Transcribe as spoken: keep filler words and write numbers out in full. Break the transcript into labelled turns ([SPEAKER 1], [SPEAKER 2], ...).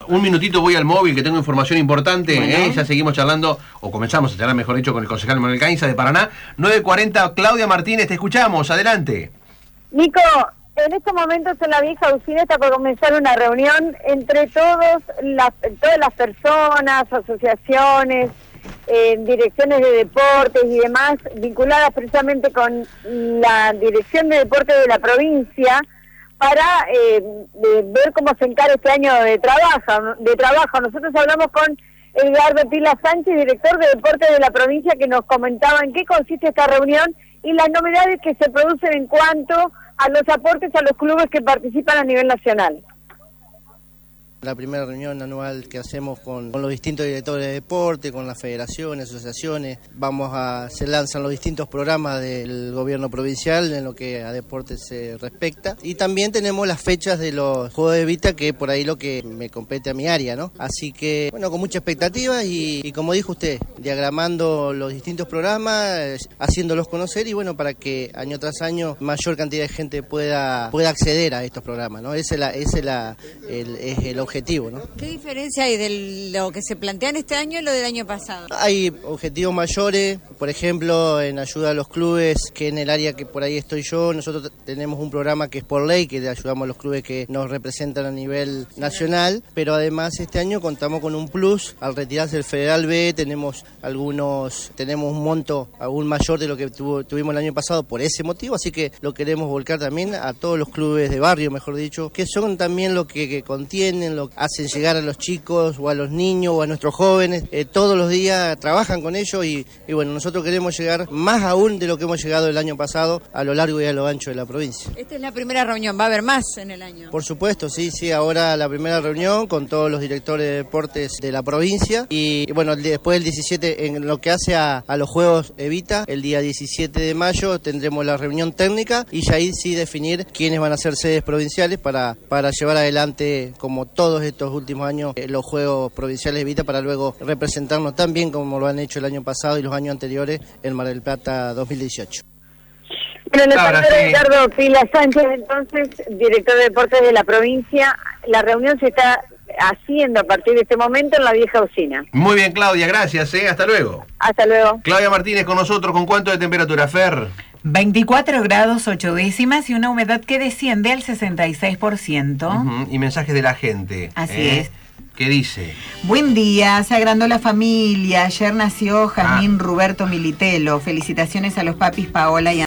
[SPEAKER 1] un minutito voy al móvil que tengo información importante.
[SPEAKER 2] Bueno.
[SPEAKER 1] ¿eh? Ya seguimos charlando, o comenzamos a charlar, mejor dicho, con el concejal Manuel Gainza de Paraná. nueve cuarenta, Claudia Martínez, te escuchamos, adelante.
[SPEAKER 3] Nico, en estos momentos en la vieja usina está por comenzar una reunión entre todos las, todas las personas, asociaciones, eh, direcciones de deportes y demás, vinculadas precisamente con la dirección de deportes de la provincia, para eh, de ver cómo se encara este año de trabajo, de trabajo. Nosotros hablamos con Edgardo Pila Sánchez, director de deportes de la provincia, que nos comentaba en qué consiste esta reunión y las novedades que se producen en cuanto a los aportes a los clubes que participan a nivel nacional.
[SPEAKER 4] La primera reunión anual que hacemos con, con los distintos directores de deporte, con las federaciones, asociaciones. Vamos a, se lanzan los distintos programas del gobierno provincial en lo que a deportes se respecta. Y también tenemos las fechas de los Juegos de Evita, que por ahí lo que me compete a mi área, ¿no? Así que, bueno, con mucha expectativa y, y como dijo usted, diagramando los distintos programas, haciéndolos conocer y bueno, para que año tras año mayor cantidad de gente pueda, pueda acceder a estos programas, ¿no? Ese es, la, ese es, la, el, es el objetivo. Objetivo, ¿no?
[SPEAKER 2] ¿Qué diferencia hay de lo que se plantea en este año y lo del año pasado?
[SPEAKER 4] Hay objetivos mayores, por ejemplo, en ayuda a los clubes, que en el área que por ahí estoy yo, nosotros tenemos un programa que es por ley, que le ayudamos a los clubes que nos representan a nivel nacional, pero además este año contamos con un plus, al retirarse el Federal B tenemos algunos, tenemos un monto aún mayor de lo que tuvo, tuvimos el año pasado por ese motivo, así que lo queremos volcar también a todos los clubes de barrio, mejor dicho, que son también lo que, que contienen, lo que hacen llegar a los chicos o a los niños o a nuestros jóvenes, eh, todos los días trabajan con ellos y, y bueno, nosotros queremos llegar más aún de lo que hemos llegado el año pasado a lo largo y a lo ancho de la provincia.
[SPEAKER 2] Esta es la primera reunión, ¿va a haber más en el año?
[SPEAKER 4] Por supuesto, sí, sí, ahora la primera reunión con todos los directores de deportes de la provincia y, y bueno, después el diecisiete, en lo que hace a, a los Juegos Evita, el día diecisiete de mayo tendremos la reunión técnica y ya ahí sí definir quiénes van a ser sedes provinciales para, para llevar adelante como todo todos estos últimos años eh, los Juegos Provinciales Evita para luego representarnos tan bien como lo han hecho el año pasado y los años anteriores en Mar del Plata dos mil dieciocho.
[SPEAKER 3] Bueno, el doctor Ricardo Pila Sánchez, entonces, director de deportes de la provincia, la reunión se está haciendo a partir de este momento en la vieja usina.
[SPEAKER 1] Muy bien, Claudia, gracias, ¿eh? Hasta luego.
[SPEAKER 3] Hasta luego.
[SPEAKER 1] Claudia Martínez con nosotros, ¿con cuánto de temperatura, Fer?
[SPEAKER 5] veinticuatro grados ocho décimas y una humedad que desciende al sesenta y seis por ciento.
[SPEAKER 1] Uh-huh. Y mensajes de la gente.
[SPEAKER 5] Así
[SPEAKER 1] ¿eh?
[SPEAKER 5] es.
[SPEAKER 1] ¿Qué dice?
[SPEAKER 5] Buen día, se agrandó la familia. Ayer nació Jazmín ah. Ruberto Militelo. Felicitaciones a los papis Paola y